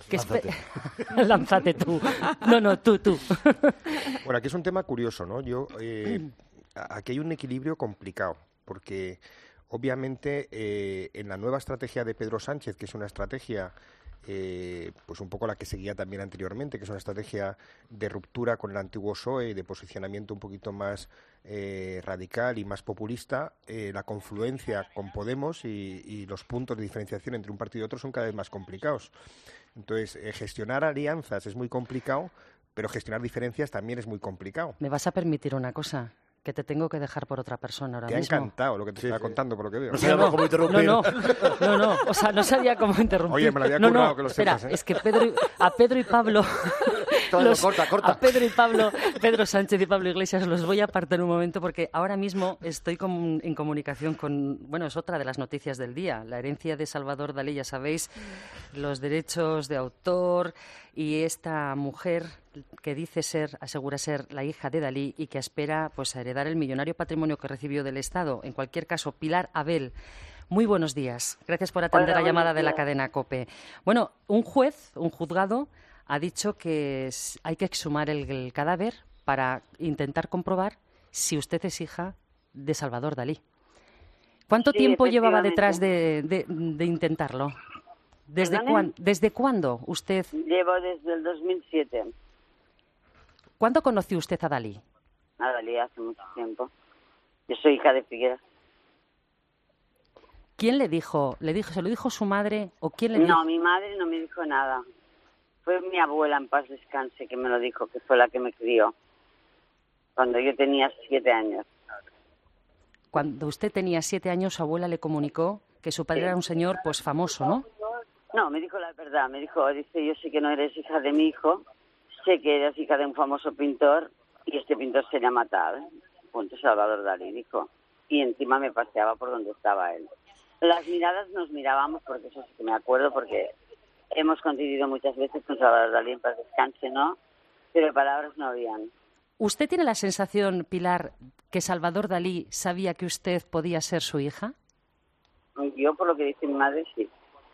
Lánzate tú. No, tú. Bueno, aquí es un tema curioso, ¿no? Aquí hay un equilibrio complicado, porque obviamente en la nueva estrategia de Pedro Sánchez, que es una estrategia pues un poco la que seguía también anteriormente, que es una estrategia de ruptura con el antiguo PSOE, de posicionamiento un poquito más radical y más populista, la confluencia con Podemos y los puntos de diferenciación entre un partido y otro son cada vez más complicados. Entonces, gestionar alianzas es muy complicado, pero gestionar diferencias también es muy complicado. ¿Me vas a permitir una cosa? Que te tengo que dejar por otra persona ahora mismo. Te ha encantado lo que te estaba contando, por lo que veo. No sabía cómo interrumpir. No. O sea, no sabía cómo interrumpir. Oye, me lo había currado que lo espera, sepas, ¿eh? Es que a Pedro y Pablo... Corta. A Pedro Sánchez y Pablo Iglesias los voy a apartar un momento, porque ahora mismo estoy en comunicación con... Bueno, es otra de las noticias del día. La herencia de Salvador Dalí, ya sabéis, los derechos de autor, y esta mujer que asegura ser la hija de Dalí y que espera pues heredar el millonario patrimonio que recibió del Estado. En cualquier caso, Pilar Abel, muy buenos días. Gracias por atender la llamada de la cadena COPE. Bueno, un juzgado, ha dicho que hay que exhumar el cadáver para intentar comprobar si usted es hija de Salvador Dalí. ¿Cuánto tiempo llevaba detrás de intentarlo? ¿Desde cuándo usted...? Llevo desde el 2007. ¿Cuándo conoció usted a Dalí? A Dalí hace mucho tiempo. Yo soy hija de Figueras. ¿Quién le dijo? ¿Se lo dijo su madre o quién le dijo? No, mi madre no me dijo nada. Fue mi abuela, en paz descanse, que me lo dijo, que fue la que me crió. Cuando yo tenía 7 años. Cuando usted tenía 7 años, su abuela le comunicó que su padre era un señor pues famoso, ¿no? No, me dijo la verdad. Me dijo, yo sé que no eres hija de mi hijo, sé que eres hija de un famoso pintor y este pintor se llama tal. Punto, Salvador Dalí, dijo. Y encima me paseaba por donde estaba él. Las miradas nos mirábamos, porque eso sí que me acuerdo, porque hemos coincidido muchas veces con Salvador Dalí, en paz descanse, ¿no? Pero palabras no habían. ¿Usted tiene la sensación, Pilar, que Salvador Dalí sabía que usted podía ser su hija? Yo, por lo que dice mi madre, sí.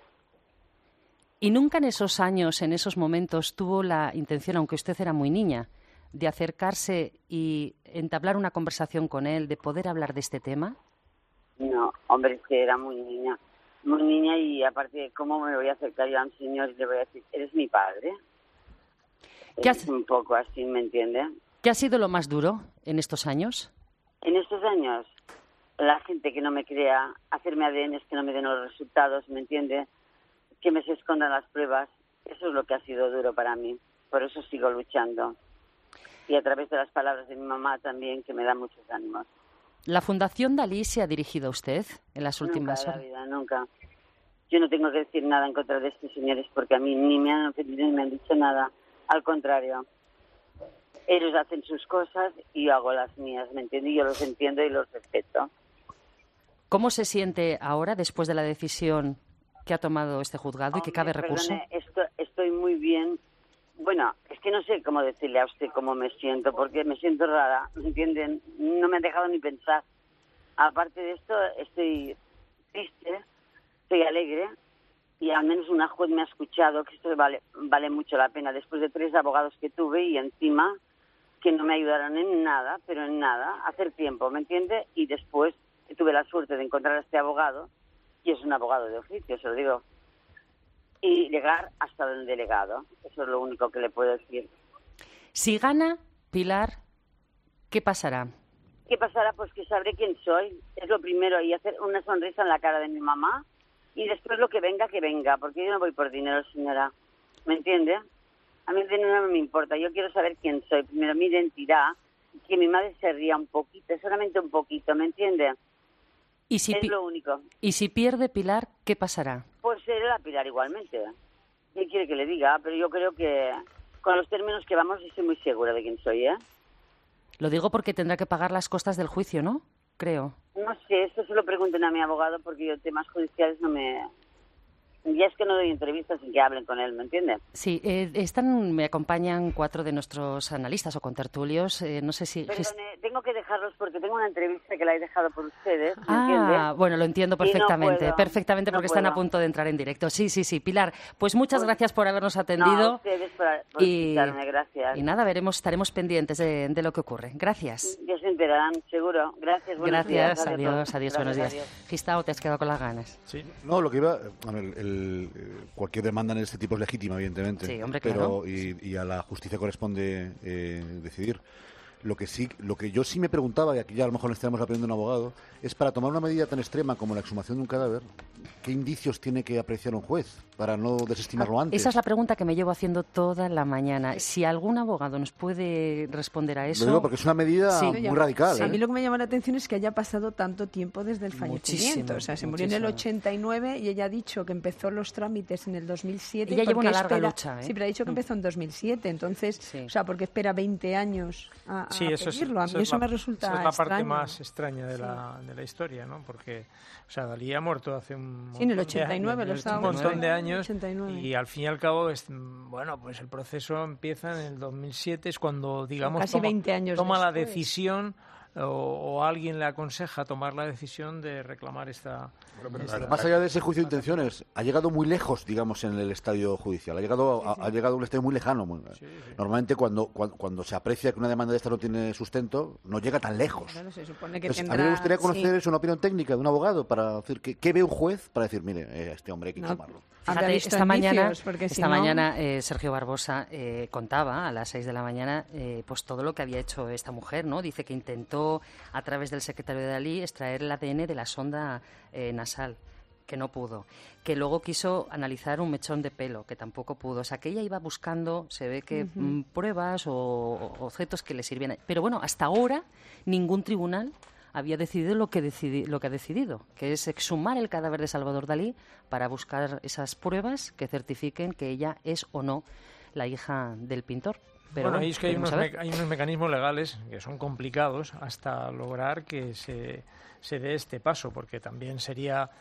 ¿Y nunca en esos años, en esos momentos, tuvo la intención, aunque usted era muy niña, de acercarse y entablar una conversación con él, de poder hablar de este tema? No, hombre, es que era muy niña y aparte, ¿cómo me voy a acercar yo a un señor y le voy a decir, eres mi padre? Es un poco así, ¿me entiende? ¿Qué ha sido lo más duro en estos años? En estos años, la gente que no me crea, hacerme ADNs que no me den los resultados, ¿me entiende? Que me se escondan las pruebas. Eso es lo que ha sido duro para mí. Por eso sigo luchando. Y a través de las palabras de mi mamá también, que me da muchos ánimos. ¿La Fundación Dalí se ha dirigido a usted en las últimas horas? Nunca en la vida, nunca. Yo no tengo que decir nada en contra de estos señores porque a mí ni me han ofendido ni me han dicho nada. Al contrario. Ellos hacen sus cosas y yo hago las mías, ¿me entiendes? Yo los entiendo y los respeto. ¿Cómo se siente ahora después de la decisión que ha tomado este juzgado y que cabe recurso? Perdone, estoy muy bien. Bueno, es que no sé cómo decirle a usted cómo me siento, porque me siento rara, ¿me entienden? No me han dejado ni pensar. Aparte de esto, estoy triste, estoy alegre, y al menos una juez me ha escuchado, que esto vale mucho la pena, después de 3 abogados que tuve y encima que no me ayudaron en nada, pero en nada, hacer tiempo, ¿me entiende? Y después tuve la suerte de encontrar a este abogado, y es un abogado de oficio, se lo digo, y llegar hasta el delegado. Eso es lo único que le puedo decir. Si gana Pilar, ¿qué pasará? ¿Qué pasará? Pues que sabré quién soy. Es lo primero, y hacer una sonrisa en la cara de mi mamá, y después lo que venga, porque yo no voy por dinero, señora. ¿Me entiende? A mí el dinero no me importa. Yo quiero saber quién soy. Primero, mi identidad, que mi madre se ría un poquito, solamente un poquito, ¿me entiende? Es lo único. ¿Y si pierde Pilar, qué pasará? Pues seré la Pilar igualmente. ¿Qué quiere que le diga? Pero yo creo que con los términos que vamos estoy muy segura de quién soy, ¿eh? Lo digo porque tendrá que pagar las costas del juicio, ¿no? Creo. No sé, eso se lo pregunten a mi abogado porque yo temas judiciales no me... Ya es que no doy entrevistas sin que hablen con él, ¿me entiendes? Sí, me acompañan 4 de nuestros analistas o contertulios. No sé si... Perdone, tengo que dejarlos porque tengo una entrevista que la he dejado por ustedes, ¿me entiende? Bueno, lo entiendo perfectamente, no puedo, perfectamente porque están a punto de entrar en directo. Sí, Pilar, pues muchas gracias por habernos atendido. No, a ustedes por invitarme, gracias. Y nada, estaremos pendientes de lo que ocurre. Gracias. Ya se enterarán, seguro. Gracias, buenos días. Adiós, buenos días. Adiós. Gistao, ¿te has quedado con las ganas? Sí. No, lo que iba... A ver, cualquier demanda en este tipo es legítima, evidentemente. Sí, hombre, pero claro. Y a la justicia corresponde decidir. Lo que yo sí me preguntaba, y aquí ya a lo mejor le estaremos aprendiendo a un abogado, es para tomar una medida tan extrema como la exhumación de un cadáver, ¿qué indicios tiene que apreciar un juez para no desestimarlo antes? Esa es la pregunta que me llevo haciendo toda la mañana. Si algún abogado nos puede responder a eso... Lo digo porque es una medida muy radical. Sí. A mí lo que me llama la atención es que haya pasado tanto tiempo desde el fallecimiento. O sea, se murió en el 89 y ella ha dicho que empezó los trámites en el 2007. Ella lleva una larga lucha, ¿eh? Sí, pero ha dicho que empezó en 2007. Entonces, o sea, porque espera 20 años a pedirlo. A mí eso me resulta esa es la parte extraño. más extraña de la historia, ¿no? Porque, o sea, Dalí ha muerto hace un en el 89 montón de años 89. Y al fin y al cabo, pues el proceso empieza en el 2007, es cuando, digamos, casi 20 años toma la después. decisión o alguien le aconseja tomar la decisión de reclamar esta... Más allá de ese juicio de intenciones, ha llegado muy lejos, digamos, en el estadio judicial. Ha llegado a un estadio muy lejano. Normalmente cuando se aprecia que una demanda de esta no tiene sustento, no llega tan lejos. Claro, se supone que Entonces, a mí me gustaría conocer una opinión técnica de un abogado para decir qué ve un juez para decir, mire, este hombre hay que exhumarlo. Fíjate, esta mañana Sergio Barbosa contaba a las 6 de la mañana pues todo lo que había hecho esta mujer, ¿no? Dice que intentó a través del secretario de Dalí extraer el ADN de la sonda nasal, que no pudo, que luego quiso analizar un mechón de pelo, que tampoco pudo. O sea, que ella iba buscando, se ve que pruebas o objetos que le sirvieran. Pero bueno, hasta ahora ningún tribunal había decidido lo que ha decidido, que es exhumar el cadáver de Salvador Dalí para buscar esas pruebas que certifiquen que ella es o no la hija del pintor. Pero bueno, es que hay unos mecanismos legales que son complicados hasta lograr que se dé este paso, porque también sería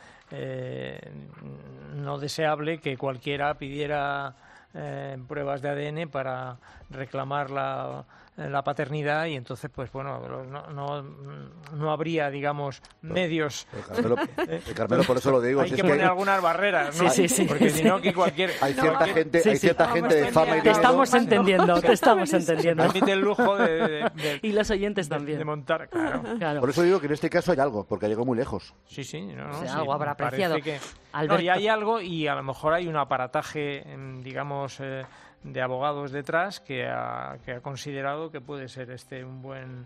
no deseable que cualquiera pidiera pruebas de ADN para reclamar la paternidad y entonces pues bueno no habría, digamos, medios. Carmelo, por eso lo digo. Hay que poner algunas barreras, ¿no? Sí. Porque si no, que cualquier... Hay cierta gente de fama y te estamos entendiendo. Permite el lujo y los oyentes también de montar, claro. Por eso digo que en este caso hay algo, porque ha llegado muy lejos. Sí. Algo habrá apreciado. Y hay algo, y a lo mejor hay un aparataje, digamos, de abogados detrás que ha considerado que puede ser un buen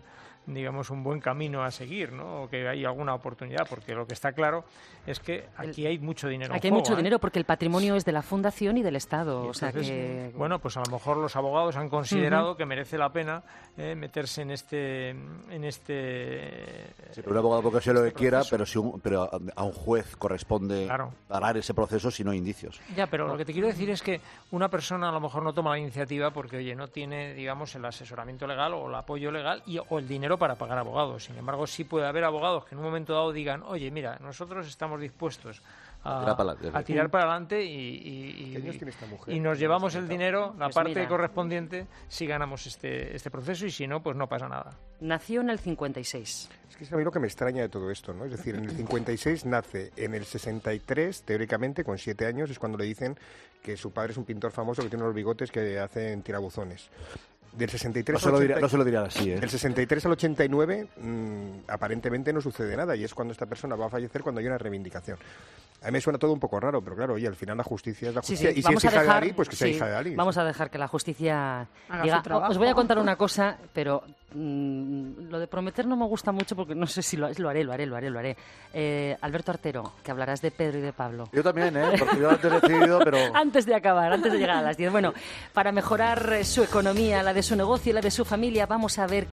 digamos, un buen camino a seguir, ¿no? O que hay alguna oportunidad, porque lo que está claro es que aquí hay mucho dinero. Aquí hay mucho dinero porque el patrimonio es de la Fundación y del Estado. O sea que... Bueno, pues a lo mejor los abogados han considerado que merece la pena meterse en este Sí, pero un abogado porque sea lo que quiera, pero a un juez corresponde parar ese proceso si no hay indicios. Ya, pero lo que te quiero decir es que una persona a lo mejor no toma la iniciativa porque, oye, no tiene, digamos, el asesoramiento legal o el apoyo legal o el dinero para pagar abogados. Sin embargo, sí puede haber abogados que en un momento dado digan, oye, mira, nosotros estamos dispuestos a tirar para adelante y nos llevamos el dinero, la parte correspondiente, si ganamos este proceso, y si no, pues no pasa nada. Nació en el 56. Es que es a mí lo que me extraña de todo esto, ¿no? Es decir, en el 56 nace, en el 63, teóricamente, con 7 años, es cuando le dicen que su padre es un pintor famoso que tiene unos bigotes que hacen tirabuzones. Del 63 no se lo dirían así, ¿eh? Del 63 al 89 aparentemente no sucede nada, y es cuando esta persona va a fallecer, cuando hay una reivindicación. A mí me suena todo un poco raro, pero claro, oye, al final la justicia es la justicia. Sí. Y si es hija de Ali, pues que sea hija de Ali. Vamos a dejar que la justicia diga. su trabajo. Os voy a contar una cosa, pero lo de prometer no me gusta mucho porque no sé si lo haré. Alberto Artero, que hablarás de Pedro y de Pablo. Yo también, porque yo antes he decidido, pero... Antes de acabar, antes de llegar a las 10. Bueno, para mejorar su economía, la de su negocio y la de su familia, vamos a ver